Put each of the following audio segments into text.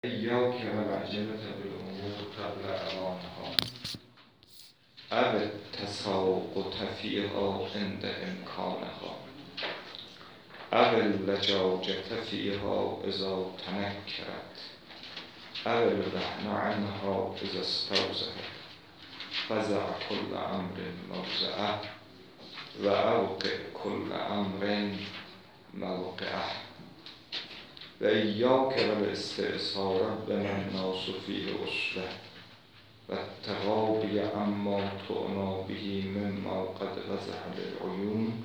إياك والعجلة بالأمور قبل أوانها أو التساقط فيها عند إمكانها أو اللجاجة فيها إذا تنكرت أو الرهن عنها إذا استوزرت فزع كل أمر موزعه وأوقع كل أمر موقعه وإياك والاستئثار بما الناس فيه أسوة والتغابي عما تعنى به مما قد وضح للعيون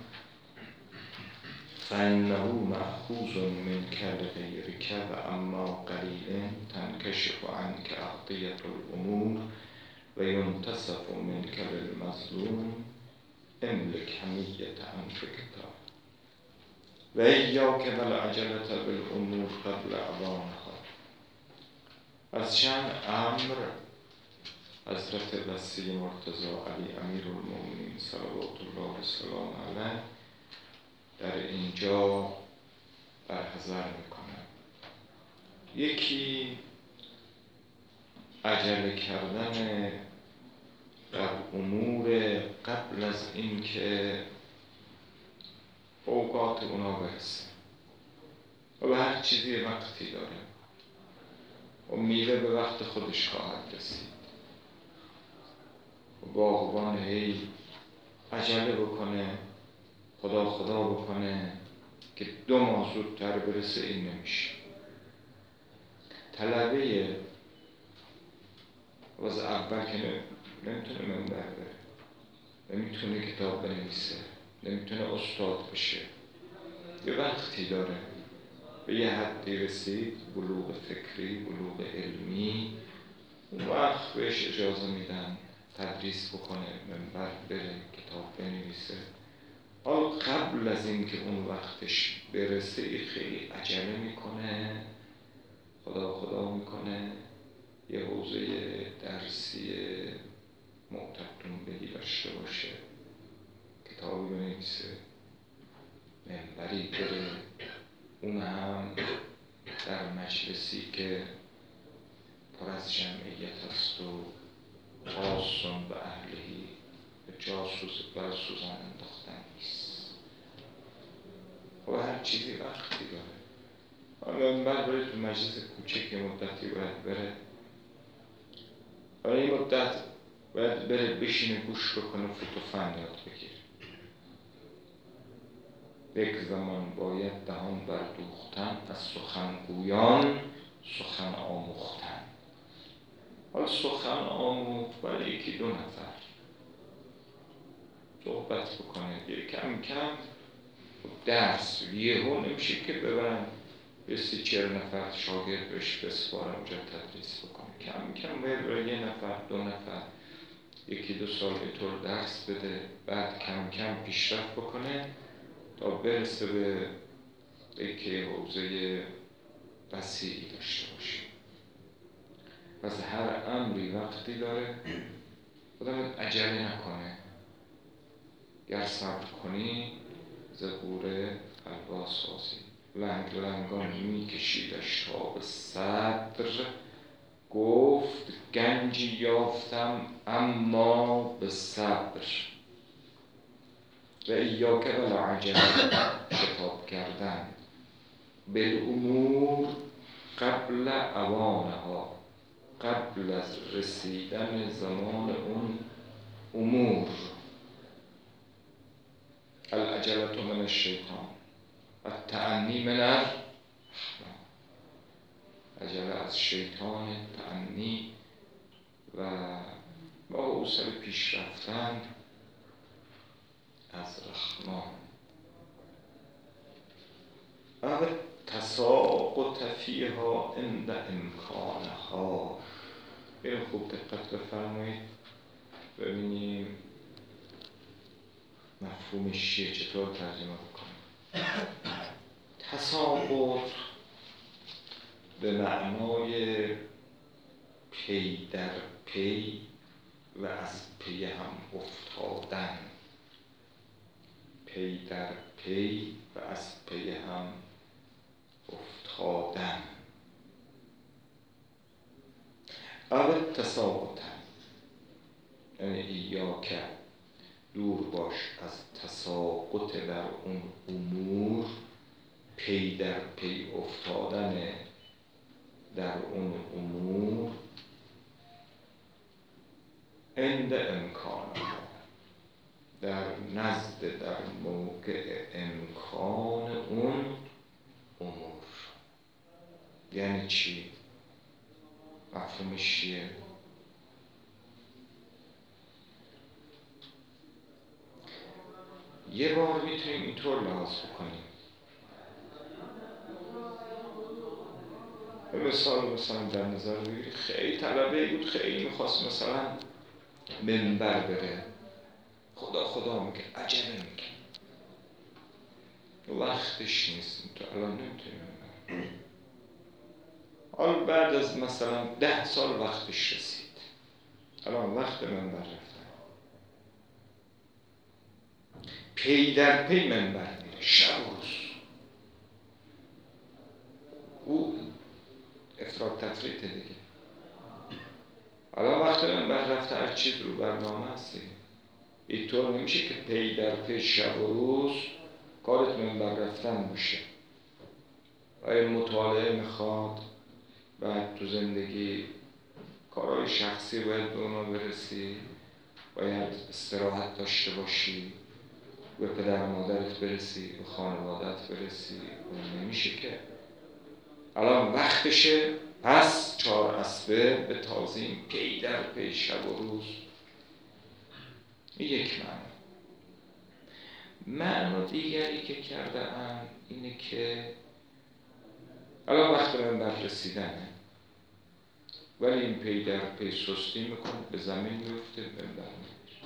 فإنه مأخوذ منك لغيرك وأما قليل تنكشف عنك أغطية الأمور وينتصف منك للمظلوم املك حمية أنفك و ایاک والعجلة بالامور قبل اوانها. از شأن امر حضرت وصی مرتضی علی امیرالمؤمنین صلوات الله و سلام علیه در اینجا برحضر میکنه. یکی عجله کردن در امور قبل از اینکه اوقات اونا برسه و به هر چیزی وقتی داره و میوه به وقت خودش خواهد رسید و باغبان هی عجله بکنه خدا بکنه که 2 ماه زودتر برسه، این نمیشه. طلبه واسه اول که نمیتونه منبر بره، نمیتونه کتاب بنویسه، نمیتونه استاد بشه، یه وقتی داره به یه حدی رسید، بلوغ فکری، بلوغ علمی، اون وقت بهش اجازه میدن تدریس بکنه، منبر بره، کتاب بنویسه. حالا قبل از این که اون وقتش برسه خیلی عجله میکنه، خدا میکنه، یه حوزه درسی معتبرون بهی داشته باشه، کتابی بنویسه، منبری بره، اون هم در مجلسی که پر از جمعیت است و خاصون به اهلهی به جاسوس برای سوزن انداختن نیست و هر چیزی وقتی داره. منبر بره تو مجلس کوچک مدتی باید بره، برای این مدت باید بره بشینه گوش بکنه، فوت و فن یاد بگیره. یک زمان باید دهان بردوختن، از سخنگویان سخن آموختن. حالا سخن آموخت برای 1-2 نفر صحبت بکنه، یه کم کم درس یهو نمیشه که ببرن 30-40 نفر شاگرد بهش بسپارن اونجا تدریس بکنه. کم کم باید برای 1 نفر 2 نفر 1-2 سال اینطور درس بده، بعد کم کم پیشرفت بکنه تا برسه به اینکه حوزه وسیعی داشته باشه. پس هر امری وقتی داره، آدم عجله نکنه. گر صبر کنی زبوره حلوا سازی. لنگان میکشیدش تا به صدر، گفت گنجی یافتم اما به صبر. و ایاک والعجله شتاب کردن بالامور قبل اوانها، قبل از رسیدن زمان اون امور. العجلة من الشیطان، التأنی من الرحمن. عجله از شیطان، تأنی و با حوصله پیش رفتن از رحمان. اما تساقط فیها عند امکانها. خیلی خوب دقت بفرمایید ببینیم مفهومش چیه، چطور ترجمه بکنیم. تساقط به معنای پی در پی و از پی هم افتادن، پی در پی و از پی هم افتادن. او تساقطن، یعنی ایاک دور باش از تساقط در اون امور، پی در پی افتادن در اون امور، عند امکانها، در نزد در موقع امکان اون امور. یعنی چی؟ مفهومش چیه؟ یه بار میتونیم اینطور لحاظ بکنیم. به مثلا در نظر بگیرید خیلی طلبه بود، خیلی میخواست مثلا منبر بره، خدا میگه عجله میگه وقتش نیست، تو الان نمیتونی منبر. حالا بعد از مثلا 10 سال وقتش رسید، الان وقت منبر رفتن، پی در پی منبر میره شب و روز. او افراط تفریط دیگه. الان وقت منبر رفته، هر چیز رو برنامه هستی. اینطور نمیشه که پی در پی شب و روز کارت منبر رفتن باشه. آیا مطالعه میخواد، بعد تو زندگی کارهای شخصی باید به اونا برسی، باید استراحت داشته باشی، به پدر مادرت برسی، به خانوادت برسی. اون نمیشه که الان وقتشه، پس 4 اسبه به تازیم، پی در پی شب و روز. این یک معنا دیگری که کرده ام اینه که الان وقت منبر رسیدنه، ولی این پی در پی سستی میکنه، به زمین میفته، منبر میره.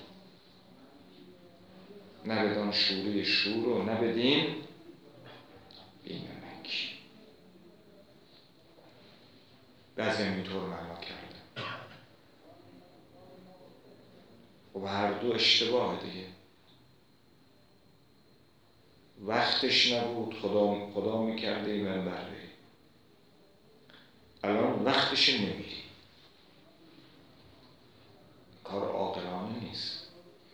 نه بدان شوری شور و نه بدین بی‌نمکی. بعضی هم اینطور معنا کرده و هر دو اشتباه دیگه. وقتش نبود، خدا میکرده این منبر بری، الان وقتش نمیری، کار عاقلانه نیست.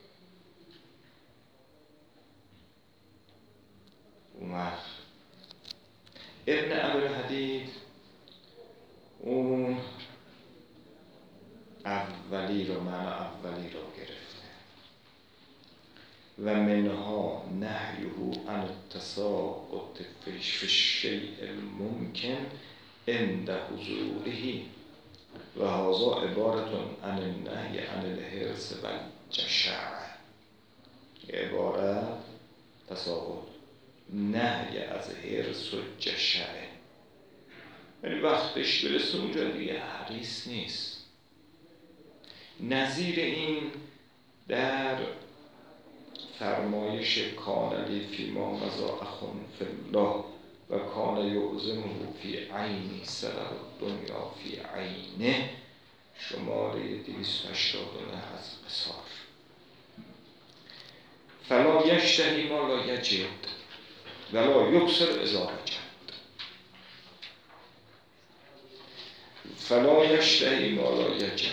اون وقت ابن ابوالحدید اون اولی رو گرفته و منها نهیه عن التساقط فی الشیء الممکن عند حضوره و هذا عبارت عن النهی عن الحرص و الجشع. عبارت تساقط نهی از حرص و جشعه، یعنی وقتش برسه اونجا دیگه حریص نیست. نظیر این در فرمایش کان لی فیما مضی اخ فی الله و کان یعظمه فی عینی سرر الدنیا فی عینه، شماره 289 از قصار. فلا یشتهی ما لا یجد ولا یبصر اذا وجد. فلا یشتهی ما لا یجد،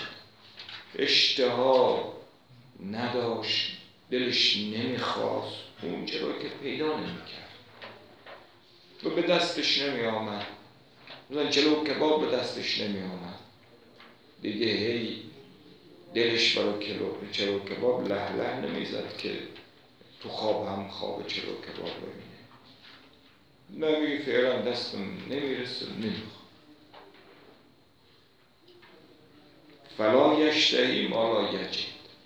اشتها نداشت، دلش نمیخواست اون چرا که پیدا نمیکرد و به دستش نمی آمد. مثلا چلو کباب به دستش نمی آمد دیگه، هی دلش برای چلو کباب له نمیزد که تو خواب هم خواب چلو کباب ببینه. نمیگه فعلا دستم نمیرسه، نمیخواد. فلا یشتهی ما لا یجد،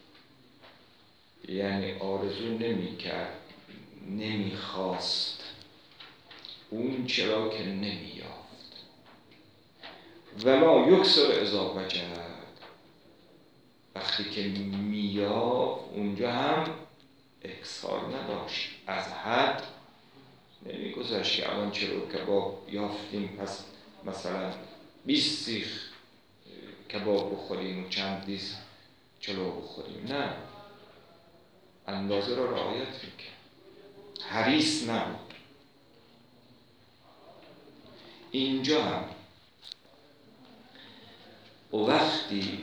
یعنی آرزو نمیکرد، نمیخواست اون چرا که نمیافت. ولا یکثر اذا وجد، وقتی که میافت اونجا هم اکثار نداشت، از حد نمیگذشت که الان چلو کباب یافتیم پس مثلا 20 سیخ کباب بخوریم و چند دیس چلو بخوریم. نه، اندازه را رعایت میکرد، حریص نبود. اینجا هم و وقتی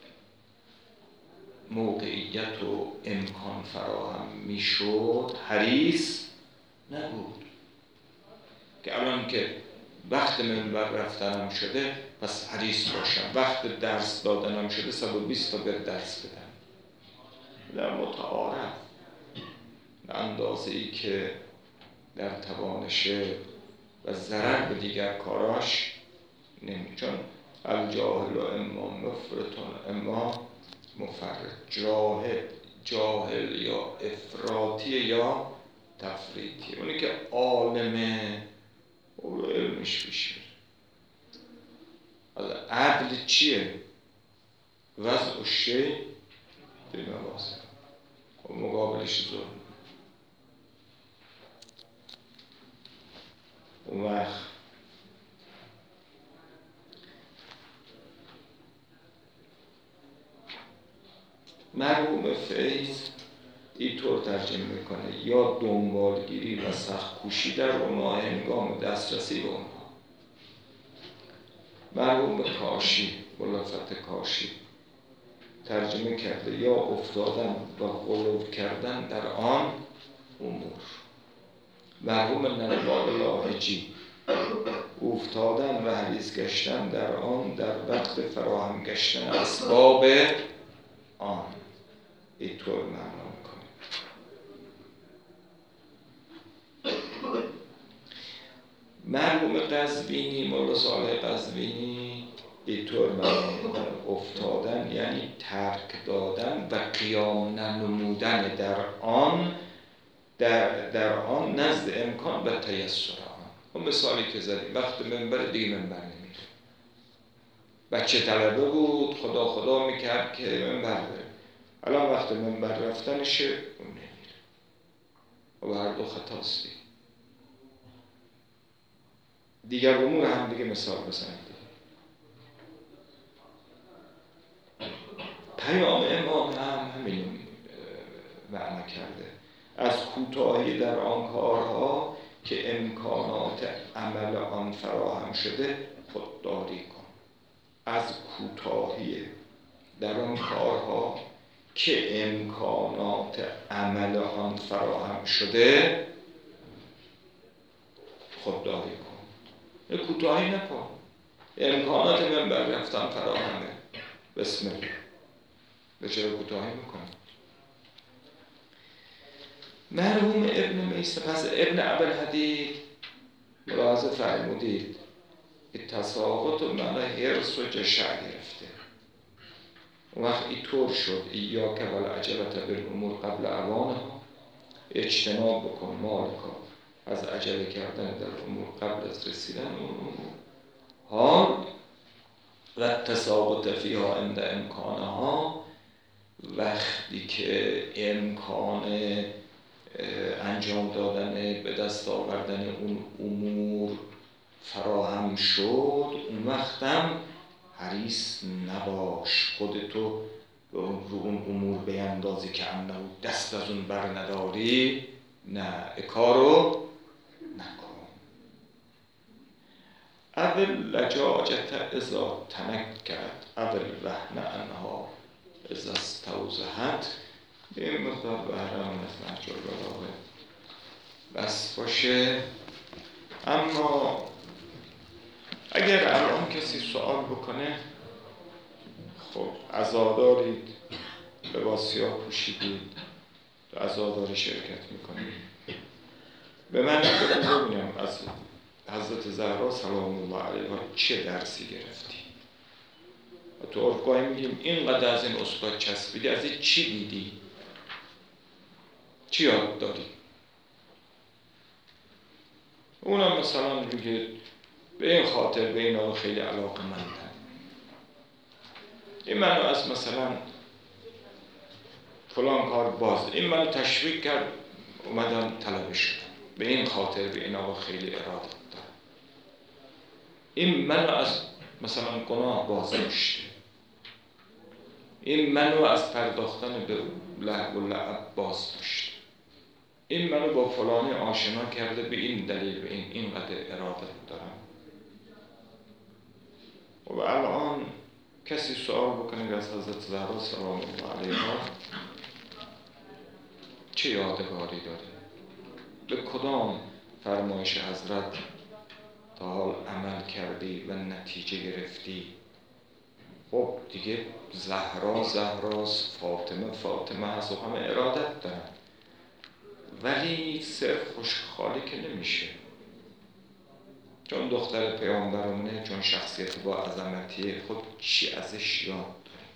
موقعیت و امکان فراهم میشد حریص نبود که الان که وقت منبر رفتنم شده پس حریص باشم، وقت درس دادنم شده 120 تا بر درس بدم. در متعارف به اندازه‌ای که در توانشه و ضرر به دیگر کاراش نمی، چون الجاهل و اما مفرطون اما مفرط، جاهل یا افراطی یا تفریطی. اونی که عالمه او رو علمش بیشه. عدل چیه؟ وضع الشیء به مواضع و مقابلش ظلم. اون وقت مرحوم فیض اینطور ترجمه میکنه: یا دنبالگیری و سخت کوشی در اونها هنگام دسترسی به اونها. مرحوم کاشی، ملافت کاشی ترجمه کرده: یا افتادن و غلو کردن در آن امور. مرحوم ننبال لاهجی: افتادن و حریص گشتن در آن در وقت فراهم گشتن اسباب آن. اینطور معنا میکنه. مرحوم قزوینی، مولا صالح قزوینی اینطور معنا میکنه: افتادن یعنی ترک دادن و قیام ننمودن در آن نزد امکان و تیسر آن. اون مثالی که زدیم وقت منبر دیگه منبر نمیره. بچه طلبه بود خدا میکرد که منبر بره، الان وقت منبر رفتنشه اون نمیره و هر دو خطاست. دیگر امور هم دیگه مثال بزنید. پیام امام هم همین معنی کرده: از کوتاهی در آن کارها که امکانات عمل آن فراهم شده خودداری کن. از کوتاهی در آن کارها که امکانات عمل آن فراهم شده خودداری کن. کوتاهی نکن. امکانات منبر رفتن فراهمه، بسم الله، به چرا کوتاهی میکنی؟ مرحوم ابن میسر، پس ابن ابوالحدید ملاحظه فرمودید تساقط و معنی حرص و جشع گرفته. اون وقت اینطور شد: ایاک و العجلة بالامور قبل اوانها، اجتناب بکن مالکا از عجله کردن در امور قبل از رسیدن اون امور. حال و تساقط فیها عند امکانها، وقتی که امکان انجام دادن به دست آوردن اون امور فراهم شد، اون وقتم حریص نباش خودتو رو اون امور بیندازی که انه دست از اون بر نداری. نه، کارو نکن. اول لجاجت ازا تنکرد اول وحن انها ازا استوزهت. این مقدار بهرام از نهج البلاغه بس باشه. اما اگر الان کسی سوال بکنه، خب عزادارید، لباس سیاه پوشیدید، تو عزاداری شرکت میکنید، به من ببینم از حضرت زهرا سلام الله علیها چه درسی گرفتی؟ و تو افقاهی میگیم اینقدر از این استاد چسبیدی، از این چی دیدی؟ چی یاد داری؟ اونم مثلا میگه به این خاطر به اینا خیلی علاقه مندم، این منو از مثلا فلان کار باز، این منو تشویق کرد اومدم طلبه شدم، به این خاطر به اینا خیلی اراده دارم، این منو از مثلا گناه باز داشته، این منو از پرداختن به لهو و لعب باز داشته، این منو با فلانی آشنا کرده، به این دلیل به اینقدر اراده دارم. و الان کسی سوال بکنه از حضرت زهرا سلام الله علیها چه یادگاری داری؟ به کدام فرمایش حضرت تا حال عمل کردی و نتیجه گرفتی؟ خب دیگه زهراست، فاطمه هست و همه ارادت دارن، ولی صرف خوشخالی که نمیشه. چون دختر پیامبرمونه، چون شخصیت با عظمتی خود، چی ازش یاد داریم؟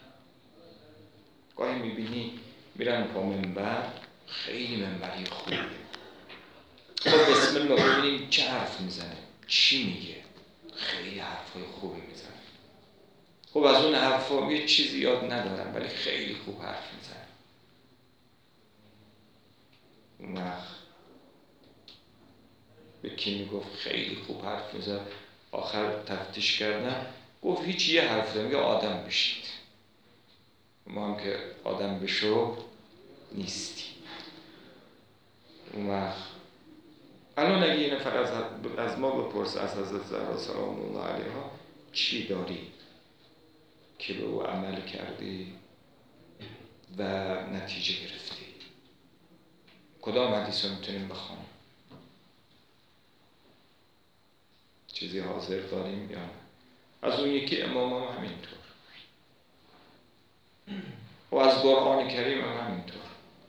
گاهی میبینی میرن پا منبر، خیلی منبری خوبه، خب بسم الله ببینیم چه حرف میزنه، چی میگه، خیلی حرفای خوبی میزنه. خب از اون حرفا یه چیزی یاد ندارم ولی خیلی خوب حرف میزنه. اون وقت به کی میگفت خیلی خوب حرف میزنه؟ آخر تفتیش کردم گفت هیچ، یه حرف دارم، یه آدم بشید. ما هم که آدم بشو نیستی. اون وقت الان اگه یه نفر از ما بپرسه از حضرت زهرا سلام الله علیها چی داری که به او عمل کردی و نتیجه گرفتی؟ کدام حدیث رو میتونیم بخونیم؟ چیزی حاضر داریم یا نه؟ از اون یکی امام هم همینطور و از قرآن کریم هم همینطور.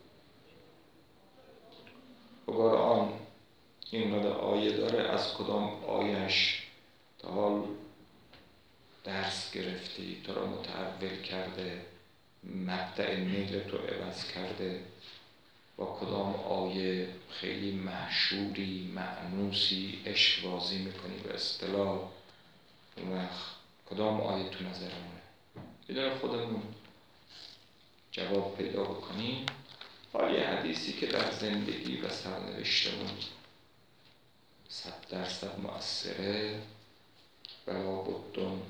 و قرآن اینقدر آیه داره، از کدام آیهش تا حال درس گرفتی، تو را متحول کرده، مبدأ میل تو عوض کرده، با کدام آیه خیلی محشوری مأنوسی عشق بازی میکنی به اصطلاح، اون وقت کدام آیه تو نظرمونه؟ بدون خودمون جواب پیدا بکنیم. حالا یه حدیثی که در زندگی و سرنوشتمون 100% مؤثره، بلا بدون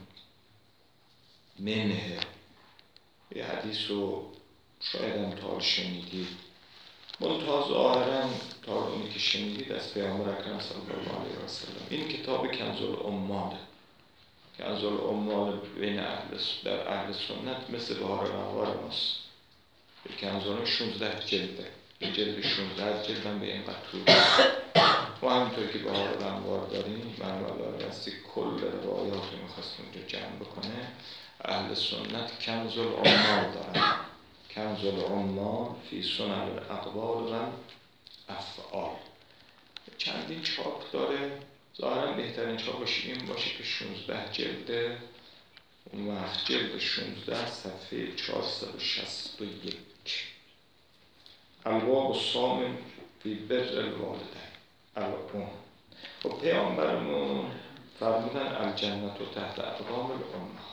منه. یه حدیث رو شاید هم تا شنیدید، منتها ظاهراً تا اونی که شنیدید از پیامبر اکرم صلی الله علیه و سلم. این کتاب کنز العمال، کنز العمال بین در اهل سنت مثل بهار الانوار ماست. کنز العمال 16 جلده، این جلد 16 جلد هم به اینقدر طول و همینطور که بهار الانوار داریم، منوال راستی کل روایات رو میخواست اونجا جمع بکنه. اهل سنت کنز العمال دارن، کنز العمال فی سنن الاقوال و افعال. چندین چاپ داره، ظاهرا بهترین چاپش این باشه که 16 جلده. اون وقت جلد 16 صفحه 461. الباب الثامن فی بر الوالدین الام. و پیامبرمون فرمودن الجنت و تحت اقدام الامهات.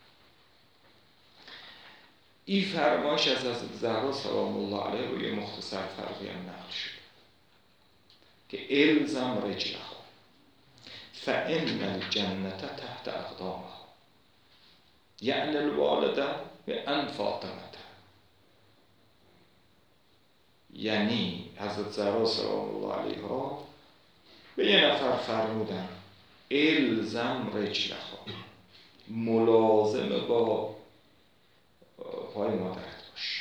این فرمایش از حضرت زهرا سلام الله علیها روی مختصر فرقی هم نقل شد که الزم رجلها فان الجنت تحت اقدامها، یعنی الوالده به ان فاطمه. یعنی حضرت زهرا سلام الله علیها به یه نفر فرمودن الزم رجلها، ملازم با پای مادرت باش،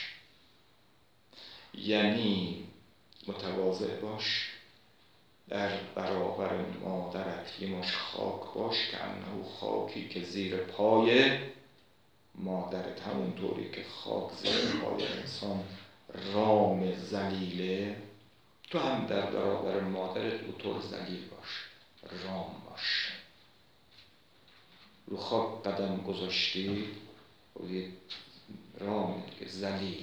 یعنی متواضع باش، در برابر مادرت یه مش خاک باش که انه خاکی که زیر پای مادرت، همونطوری که خاک زیر پای انسان رام ذلیله، تو هم در برابر مادرت اونطور ذلیل باش، رام باش. رو خاک قدم گذاشتی و یه رام که ذلیل،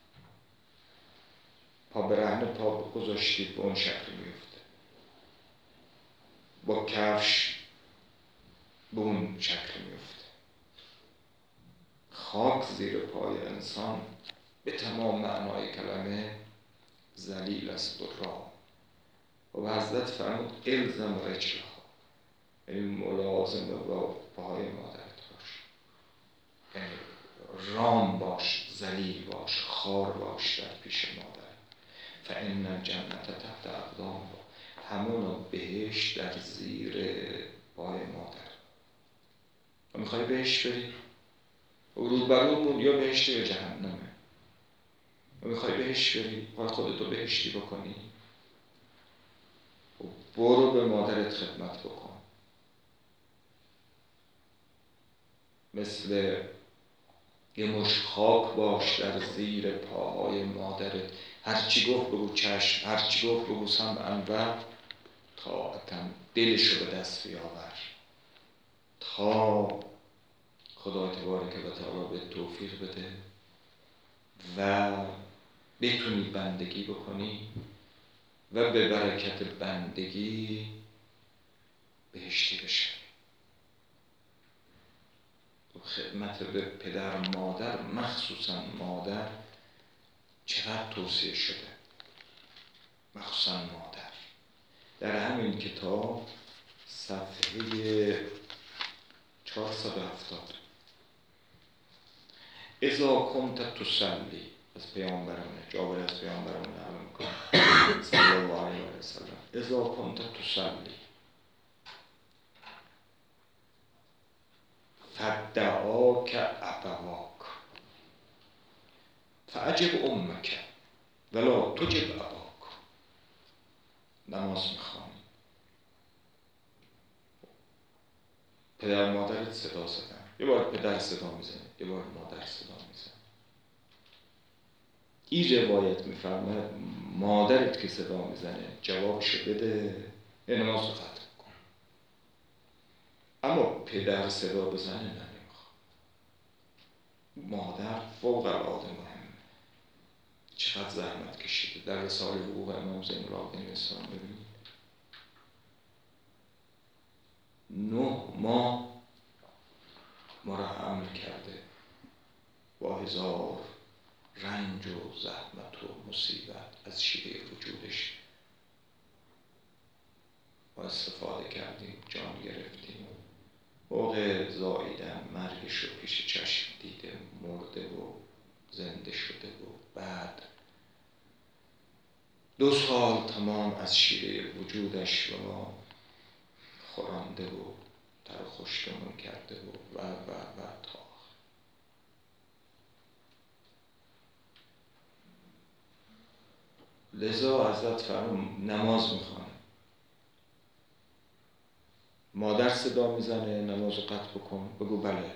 پا برهنه پا گذاشتی به اون شکل میفته، با کفش به اون شکل میفته. خاک زیر پای انسان به تمام معنای کلمه ذلیل است و رام. و حضرت فرمود الزم رجلها، یعنی ملازم با پای مادرت باش، یعنی رام باش، ذلیل باش، خار باش در پیش مادر. فان الجنت تحت اقدامها، همون بهشت در زیر پای مادر. و میخوای بهشت بری؟ روبرومون یا بهشت یا جهنمه. و میخوای بهشت بری، میخوای خودتو بهشتی بکنی، برو به مادرت خدمت بکن. مثل یه مشت خاک باش در زیر پاهای مادرت. هرچی گفت بگو چشم، هرچی گفت بگو سمعا و طاعتا. دلشو به دست بیاور تا خدا تبارک و تعالی به توفیق بده و بتونی بندگی بکنی و به برکت بندگی بهشتی بشه. خدمت به پدر مادر، مخصوصا مادر، چقدر توصیه شده، مخصوصا مادر. در همین کتاب صفحه 470 اذا کنت تصلی، از پیامبرمونه، جابر از پیامبرمونه نقل میکنه صلی الله علیه و سلم، اذا کنت تصلی فدعاک ابواک فعجب امک ولا تجب اباک. نماز میخوانی، پدر مادرت صدا زدن، یه بار پدر صدا میزنه، یه بار مادر صدا میزنه. این روایت میفرماید مادرت که صدا میزنه جوابشو بده، نماز رو قطع کن. اما پدر صدا بزنه نمیخواد. مادر فوق العاده مهمه. چقدر زحمت کشیده. در رساله حقوق امام زین العابدین اسلام ببینید 9 ماه ما را حمل کرده با 1000 رنج و زحمت و مصیبت از شیوه وجودش ما استفاده کردیم، جان گرفتیم. موقع زاییدن مرگش رو پیش چشم دیده، مرده و زنده شده و بعد 2 سال تمام از شیوه وجودش رو ما خورانده و تر خوشتمون کرده و تا لذا حضرت فرمود نماز میخوانه، مادر صدا میزنه نماز رو قطع بکن، بگو بله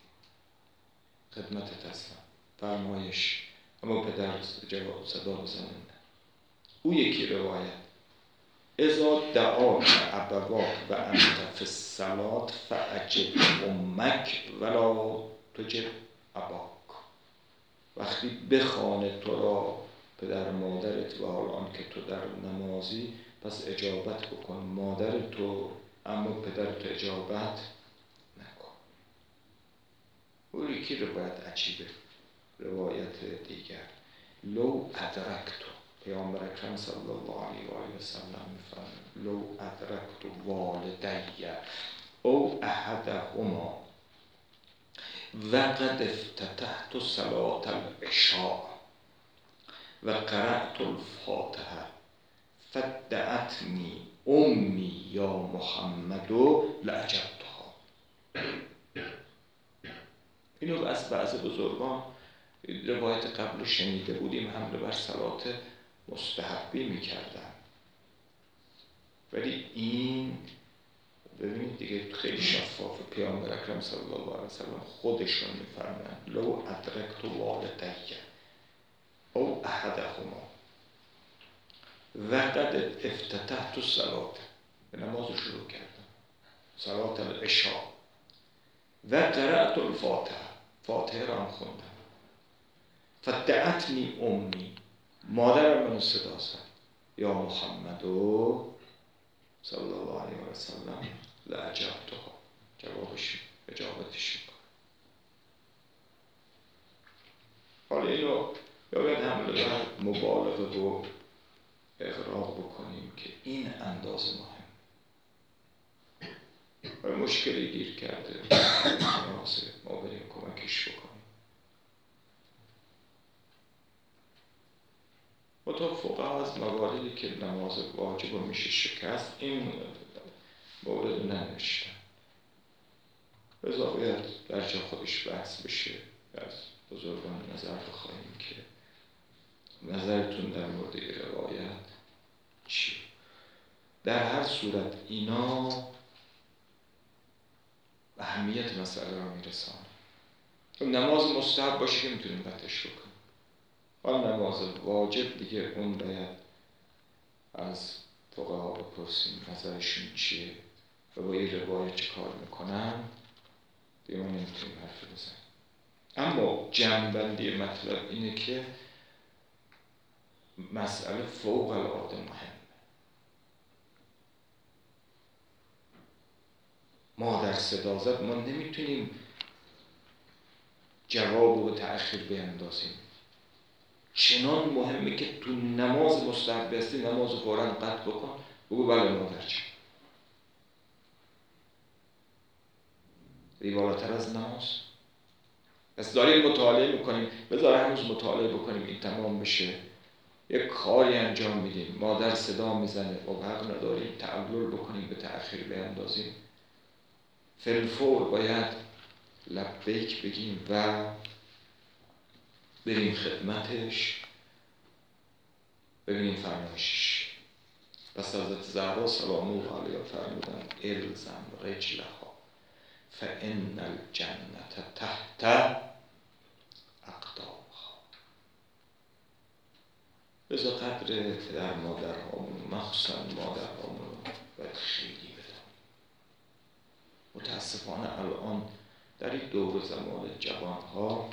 خدمتت هستم، فرمایش. اما پدر جواب صدا بزنه نه. او یکی روایت اذا دعاک ابواک و انت فی الصلاة فعجب امک ولا تجب اباک. وقتی بخوانه تو را پدر مادرت و حال آن که تو در نمازی، پس اجابت بکن مادر تو، اما پدر تو اجابت نکن. او یکی روایت عجیبه. روایت دیگر لو ادرکتو، پیامبر اکرم صلی الله علیه و آله و سلم میفرماید لو ادرکت والدی او احدهما وقد افتتحت صلاة العشاء و قرأت الفاتحه فدعتنی امی یا محمد لعجبتها. اینو از بعض بزرگان روایت قبل شنیده بودیم، حمله بر صلات مستحبی میکردن، ولی این ببینید دیگه خیلی شفاف. پیامبر اکرم صلی الله علیه و سلم خودشون میفرمایند لو ادرکت والدی او احدهما وقد افتتحت الصلاة، به نماز شروع کردم، صلاة العشاء و قرأت الفاتحه، فاتحه را هم خوندم، فدعتنی امی، مادرم منو صدا زد، یا محمد صلی الله علیه و سلم لعجبتها، اجابتش میکنم. حالا اینو یا باید حمله بر مبالغه و اقرار بکنیم که این اندازه مهم و مشکلی گیر کرده مناسب ما بریم کمکش بکنیم. و تا فقها از مواردی که نماز واجب میشه شکست این مورد ننوشتن. رضا باید در جا خودش بحث بشه. از بزرگان نظر بخواهیم که نظرتون در مورد روایت چی؟ در هر صورت اینا اهمیت مسئله را میرسانه. نماز مستحب باشه که میتونیم قطعش رو کنیم. آن نماز واجب دیگه اون باید از فقها بپرسیم نظرشون چیه و با این روایت چه کار میکنن، دیگه ما نمیتونیم حرف بزنیم. اما جنبندی مطلب اینه که مسئله فوق العاده مهمه. ما در صدا زد ما نمیتونیم جواب رو به تأخیر بیندازیم. چنان مهمه که تو نماز مستحب هستی نماز فوراً قطع بکن، بگو بله مادر چه بالاتر از نماز. پس داریم مطالعه میکنیم، بذار هنوز مطالعه بکنیم این تمام بشه، یک کاری انجام میدیم، مادر صدا میزنه و حق نداریم تعلل بکنیم به تأخیر بیندازیم. فلفور باید لبیک بگیم و بریم خدمتش، ببینیم فرمایشش. پس حضرت زهرا سلام الله علیها فرمودن الزم رجلها فان الجنة تحت اقدامها. بذار قدر پدر مادرهامون، مخصوصا مادرهامون باید خیلی بدم. متاسفانه الان در این دور زمان جوانها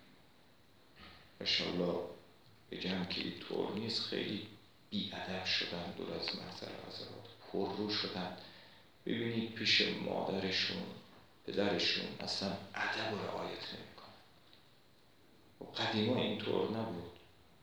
انشالله بگم که این طور نیست، خیلی بی‌ادب شدن، دور از محضر حضرات پررو شدن. ببینید پیش مادرشون پدرشون اصلا ادب و رعایت نمی‌کنن. و قدیما اینطور نبود.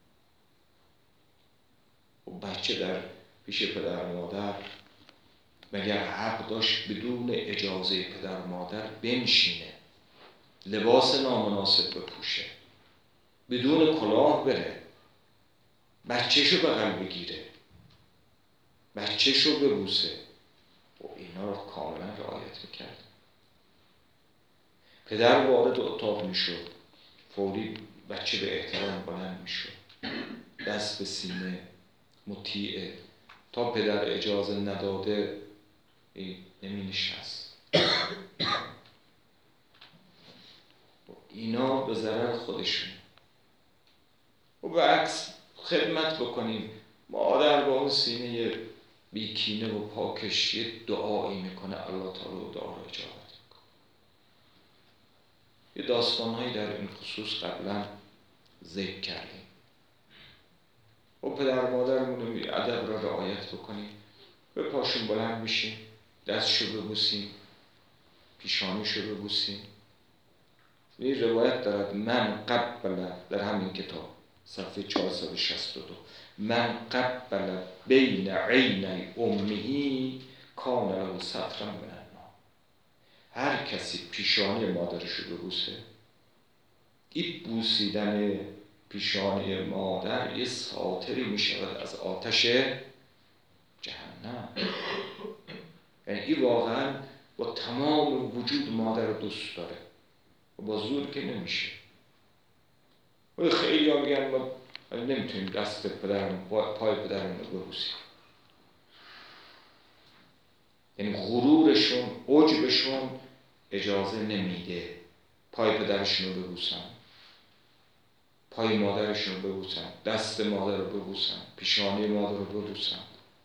و بچه در پیش پدر مادر مگر حق داشت بدون اجازه پدر مادر بنشینه، لباس نامناسب بپوشه، بدون کلاه بره، بچه‌شو بغل بگیره، بچه‌شو ببوسه؟ و اینا رو کاملا رعایت میکرد. پدر وارد اتاق میشد فوری بچه به احترام بلند میشد، دست به سینه، مطیعه. تا پدر اجازه نداده نمی نشست. اینا به ضرر خودشون. و به عکس خدمت بکنیم. مادر با اون سینه بیکینه و پاکش یه دعایی میکنه، الله تعالی دعا رو اجابت میکنه. یه داستانهایی در این خصوص قبلا ذکر کردیم. و پدر مادرمون رو ادب را رعایت بکنیم، به پاشون بلند میشیم، دستشو ببوسیم، پیشانیشو ببوسیم. این روایت دارد من قبل، در همین کتاب صفحه 462، من قبل بین عینی امهی کان له سترا من النار. هر کسی پیشانی مادرشو ببوسه، این بوسیدن پیشانی مادر یه ساتری میشود از آتش جهنم. یعنی این واقعا با تمام وجود مادر رو دوست داره و با زور که نمیشه. و خیلی ها میگن ما نمیتونیم دست پدرم، پای پدرم رو ببوسیم. یعنی غرورشون، عجبشون اجازه نمیده پای پدرشون رو ببوسن، پای مادرشون رو ببوسن، دست مادر رو ببوسن، پیشانی مادر رو ببوسن.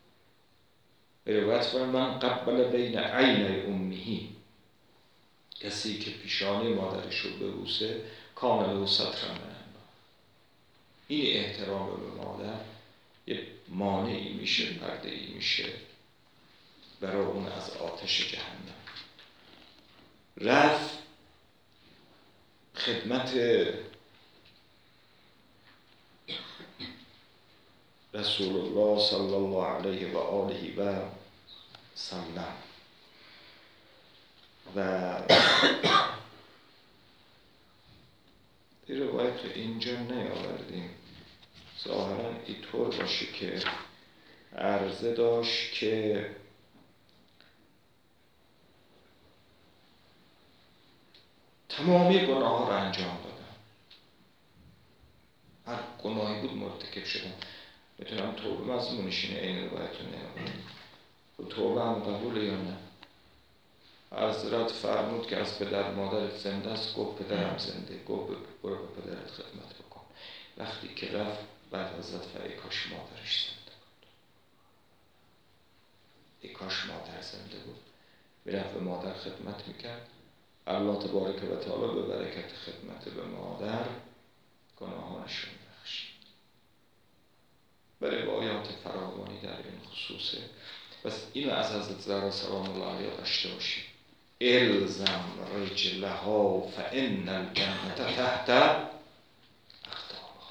روایت کنم من قبل بین عینی امهی، کسی که پیشانی مادرش رو ببوسه کامل و ستر من النار. این احترام به مادر یه مانعی میشه، پرده‌ای میشه برای اون از آتش جهنم. رفت خدمت رسول الله صلی الله علیه و آله و سلم و این روایت رو اینجا نیاوردیم، ظاهرا اینطور باشه که عرضه داشت که تمامی گناه ها رو انجام دادم. هر گناهی بود مرتکب شدم. میتونم توبه مضمونش اینه، این روایتون نمید و توبه هم قبول یا نه؟ حضرت فرمود که از پدر مادرت زنده است. گفت پدرم زنده. گفت برو به پدرت خدمت بکن. وقتی که رفت بعد حضرت فرمود کاش مادرش زنده بود. ای کاش مادر زنده بود. میرفت به مادر خدمت میکرد. الله تبارک و تعالی به برکت خدمت به مادر گناهانش رو میبخشید. به روایات فراوانی در این خصوصه. بس اینو از حضرت زهرا سلام الله علیها داشته باشید. الزم رجلها فان الجنة تحت اقدامها.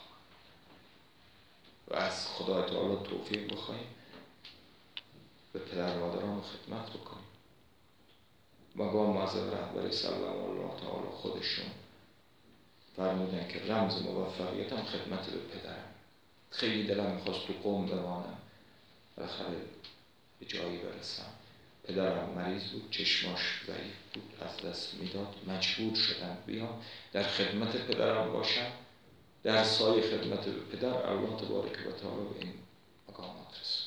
و از خدای تعالی توفیق بخواهیم به پدر مادران خدمت بکنیم. مقام معظم رهبری سلام الله تعالی خودشون فرمودن که رمز موفقیتم خدمت به پدرم. خیلی دلم میخواست تو قم بمانم، بالاخره به جایی برسم. پدرم مریض بود، چشماش ضعیف بود، از دست میداد. مجبور شدم بیام در خدمت پدرم باشم. در سایه خدمت به پدر الله تبارک و تعالی به این مقامات رسید.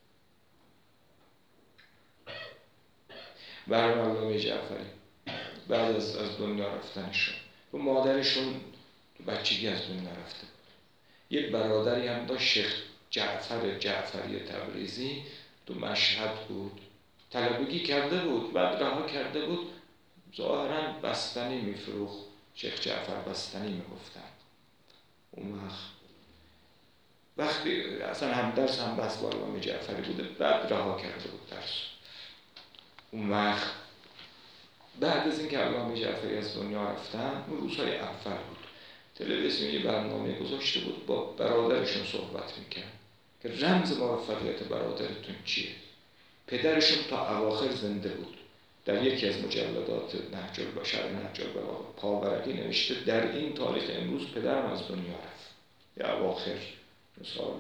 برای علامه جعفری بعد از دنیا رفتنشون و مادرشون تو بچگی از دنیا رفته بود. یه برادری هم داشت، شیخ جعفری تبریزی، تو مشهد بود. طلبگی کرده بود، بعد رها کرده بود. ظاهراً بستنی میفروخت. شیخ جعفر بستنی میگفتن. اون وقتی اصلا هم درس هم بس با علامه جعفری بوده، بعد رها کرده بود درس. اون وقت بعد از اینکه علامه جعفری از دنیا رفتن، اون روزهای اول بود، تلویزیون یه برنامه گذاشته بود، با برادرشون صحبت میکرد که رمز موفقیت برادرتون چیه؟ پدرشون تا اواخر زنده بود. در یکی از مجلدات نهج البلاغه پاورقی نوشته در این تاریخ امروز پدرم از دنیا رفت. یا اواخر سال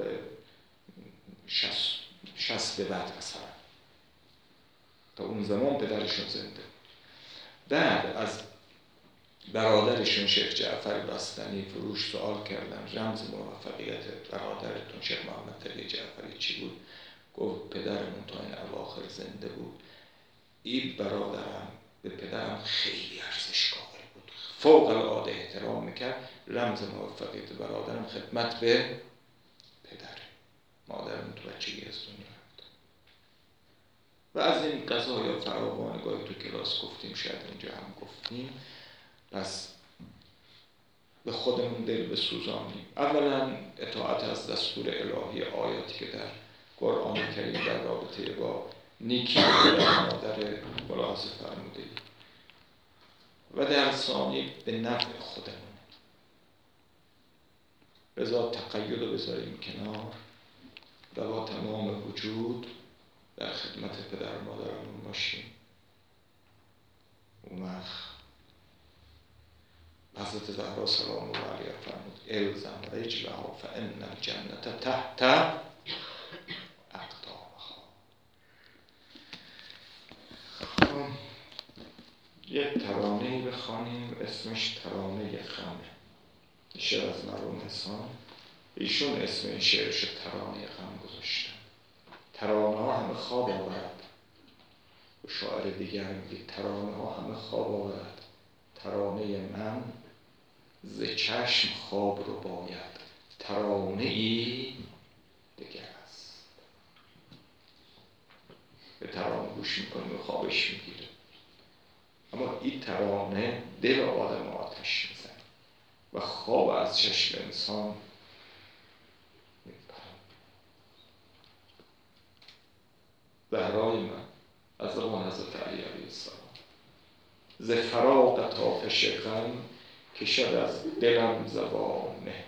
60 به بعد مثلا. تا اون زمان پدرشون زنده. بعد از برادرشون شیخ جعفر بستنی فروش سوال کردن رمز موفقیت برادرتون شیخ محمد تقی جعفری چی بود؟ گفت پدرمون تا این اواخر زنده بود. این برادرم به پدرم خیلی ارزش قائل بود، فوق العاده احترام میکرد. رمز موفقیت برادرم خدمت به پدر. مادرم تو بچگی از دنیا رفت. و از این قضایا فراوان گاهی تو کلاس گفتیم، شاید اینجا هم گفتیم. پس به خودمون دل بسوزانیم. اولا اطاعت از دستور الهی، آیاتی که در قرآن کریم در رابطه با نیکی پدر مادر ملاحظه فرموده. و در ثانی به نفع خودمون. رضا تقید رو بذاریم کنار و با تمام وجود در خدمت پدر مادرمون باشیم. اون وقت حضرت زهرا سلام الله علیها فرمود الزم رجلها فان الجنة تحت اقدامها. یک ترانه‌ای بخوانیم اسمش ترانه غمه. شعر از مرحوم حسان. ایشون اسم این شعرش ترانه غم گذاشتن. ترانه ها همه خواب آورد. و شاعر دیگر میگه ترانه ها همه خواب آورد، ترانه من ز چشم خواب رو باید. ترانه ای دیگر است. به ترانه گوش میکنیم و خوابش میگیره. اما این ترانه دل آدم آتش میزنه و خواب از چشم انسان میپره. زهرای من از زمان حضرت علی علیه السلام ز فراقت آتش غم کشد از دلم زبانه.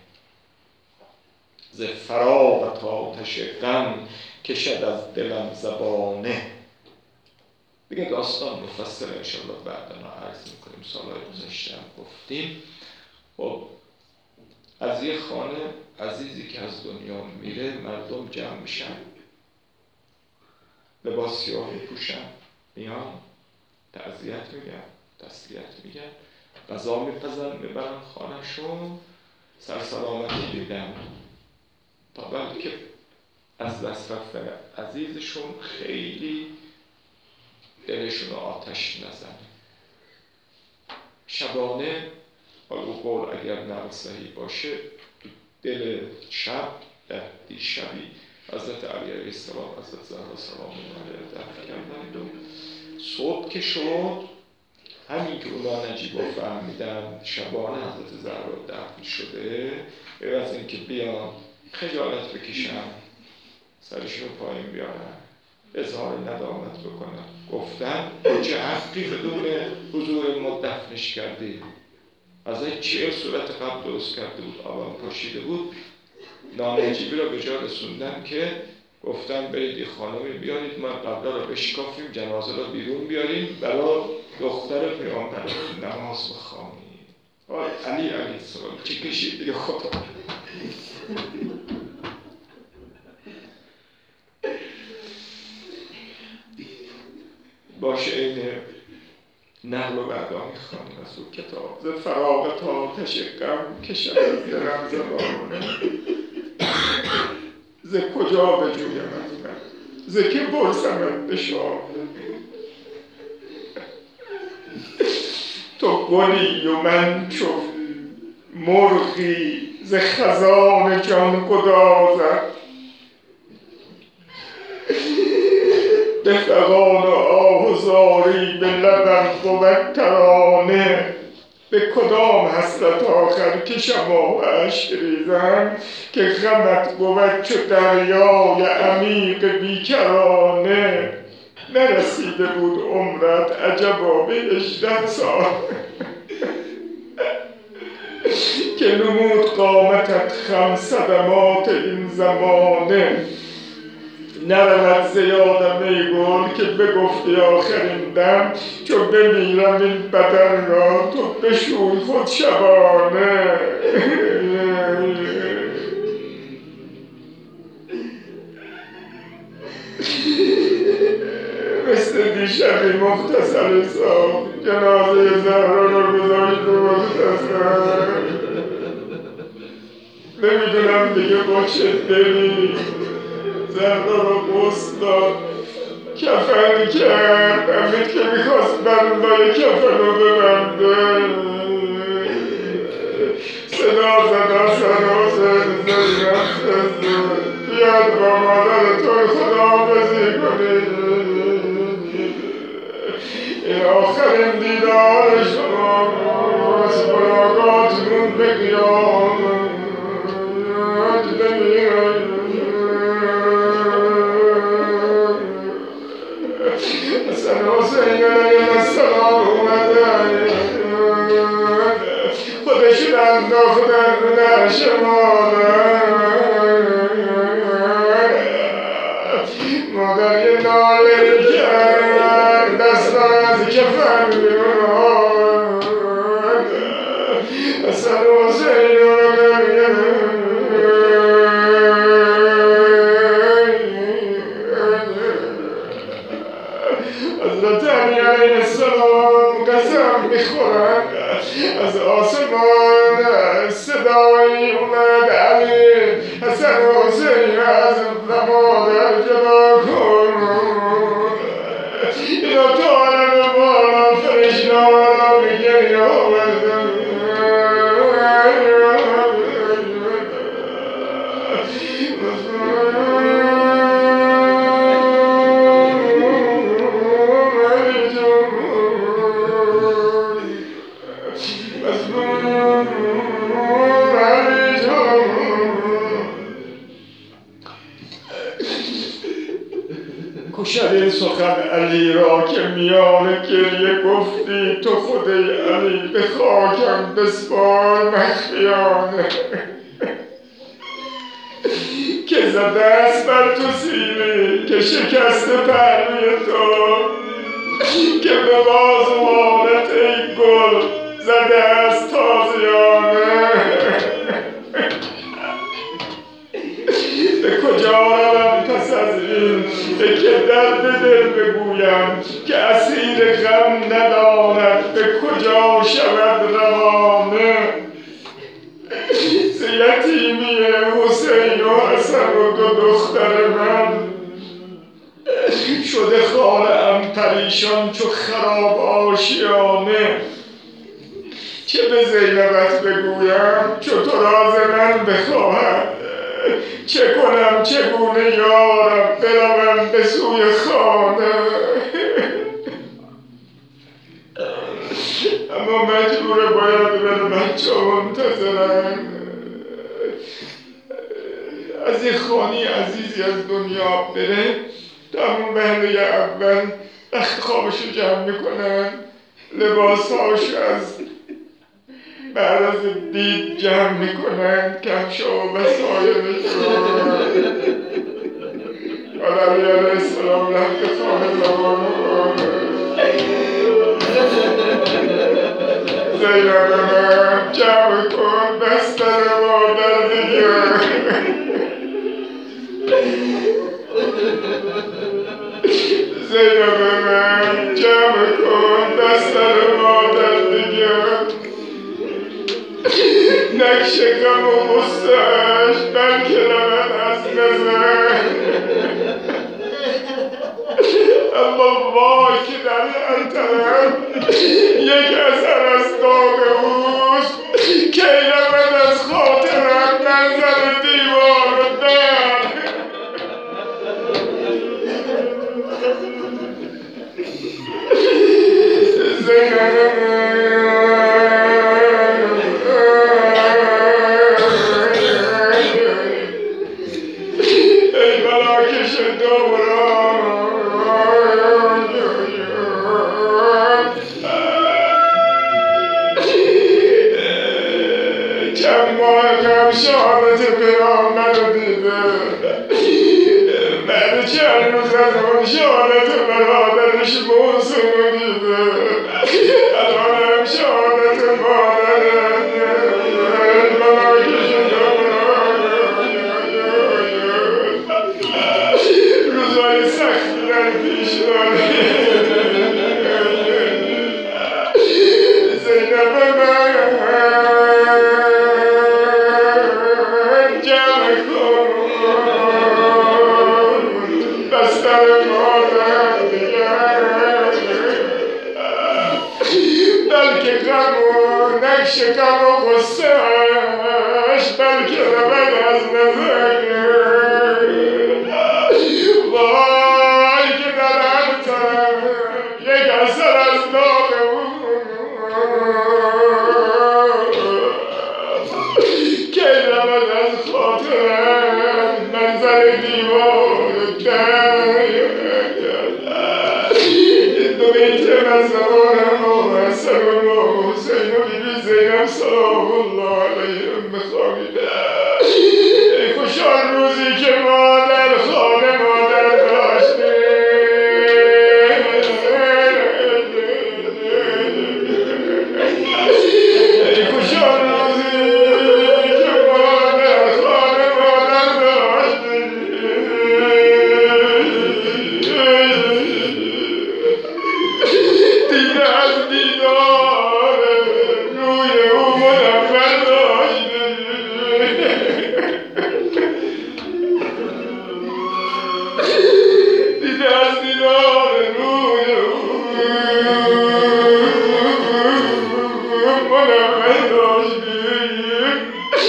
ز فراقت آتش غم کشد از دلم زبانه. دیگه داستان مفصل انشاءالله بعداً عرض میکنیم. سالهای گذشته هم گفتیم. خب از یه خانه عزیزی که از دنیا میره مردم جمع میشن، لباس سیاه میپوشن، میان تعزیت میگن، تسلیت میگن. غذا میبرن خانهشون، سرسلامتی دیدن تا بلکه از دست رفتن عزیزشون خیلی دلشون آتش نزنه. شبانه قول اگر نقل صحیح باشه تو دل شب در دیشبی حضرت علی علیه السلام حضرت زهرا سلام الله علیها دفن کردند و صبح که شد همین که اونا نجیبا فهمیدن شبانه حضرت زهرا دفن شده، غیر از اینکه بیان خجالت بکشن سرشون رو پایین بیارن اظهار ندامت بکنن، گفتن چه حقی بدون حضور ما دفنش کردی؟ از این 40 صورت قبل درست کرده بود، آبان پاشیده بود، نانجیبی را به جا رسوندن که گفتن برید این خانمی بیارید، ما قبلا را بشکافیم، جنازه را بیرون بیاریم، برای دختر پیامبر نماز بخوانیم. علی علیه السلام چه کشید دیگه خدا. باشه این نقل و بردان خانم از او کتاب ز فراغت آتش غم کشد از دلم زبانه، ز کجا بجویم از من ز که برسمت به شاه، تو گلی و من چو مرغی ز خزان جان گدازد، به فغان و آه و زاری به لبم بود ترانه، به کدام حسرت آخر کشم و اشک ریزم که غمت بود چو دریای عمیق بیکرانه، نرسیده بود عمرت عجبا به 18 سال که نمود قامتت خم صدمات این زمانه، نرمد زیادم ای گل که بگفتی آخرین دم چو بمیرم این بدن را تو بشوی خود شبانه. مثل دیشبی مختصر حساب جنازه زهرا را گذاشت و مختصر، نمیدونم دیگه با چه دلی زهرا را غسل داد، کفن کرد، امید که میخواست بندای کفن رو ببنده، صدا زد سراسر بیاد با مادر توی خداحافظی کنی، این آخرین دیدار شماست، ملاقاتمون به قیامت حسن حسین علیه السلام اومدن خودشون انداختن به نعش مادر یه ناله کرد دستان از کفن حسن حسین حضرت علی علیه السلام قسم میخورن از آسمان صدایی اومد علی حسن حسین از مادر جدا کن، اینا تو عالم بالا فرشته‌ها میگن یا کشد سخن علی را که میان گریه گفتی تو خود علی به خاکم بسپار مخفیانه، که زده است بر تو سیلی که شکست پهلوی تو، که به بازوانت ای گل زده است تازیانه، به کجا روم پس از این که درد دل بگویم که اسیر غم نداند، به کجا شود یتیمی حسین و حسن و دو دختر من شده خانه‌ام پریشان چو خراب آشیانه. چه به زینبت بگویم چو تو راز من بخواهد، چه کنم چگونه یارم بروم به سوی خانه. اما مجبوره باید بره، بچه ها منتظرن. از یه خانی عزیزی از دنیا بره تا همون وهله اول رخت خوابشو جمع میکنن، لباسهاشو از بعد از دید جمع میکنن، کفشا و وسایلشو. علی علیه السلام رفت خانه زمان زینب من جمع کن بستر مادر دیگه. زینب من جمع کن بستر مادر دیگه. نقش غم و غصه‌اش بلکه رود از نظر. اما وای که در هر طرف یک اثر از داغ اوست، کی رود از خاطرم منظر دیوار و در. زینب ای مراکش دوران، چند ماه قبل شهادت پیامبر رو دیده، بعد چند روز از اون شهادت برادرش موسوم رو دیده، الانم شهادت مادرش. مراکش دوران روزای سختی در پیش داره. زینب من جمع کن بستر مادر دیگه. بلکه غم و نقش غم و غصه‌اش بلکه رود از نظر. وای که در هر طرف یک اثر از داغ کی رود از خاطرم منظر دیوار در. دو بیت مزارم و حسن و حسین و بیبی زینب سلام الله علیهم بخوابیدن. ای خوش آن روزی که ما در خانه مادر داشتیم. ای خوش آن روزی که ما در خانه مادر داشتیم. دیده از دیدار روی او منور داشتیم. دیده از دیدار روی او منور داشتیم.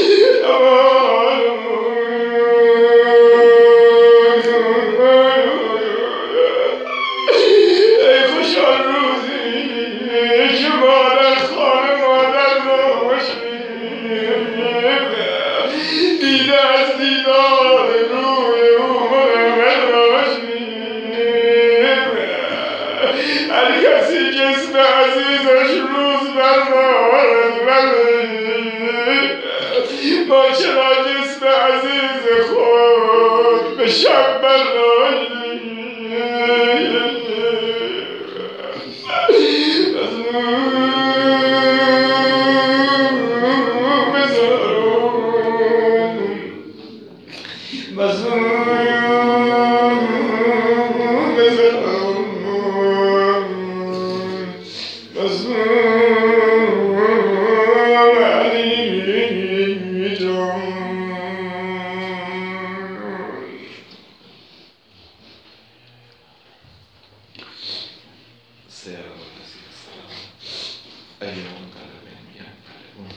ای خوش آن روزی که ما در خانه مادر داشتیم. دیده از دیدار روی او منور داشتیم. هر کسی جسم عزیزش روز بردارد، ولی ما چرا جسم عزیز خود به شب برداشتیم. مظلوم علی جان سر السلام ایام قلب میگن قلبون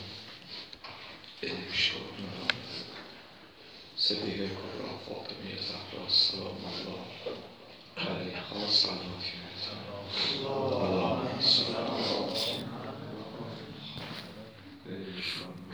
ادشور نرامز صدیق کبرا فاطمه زهرا سلام الله علیها صلوات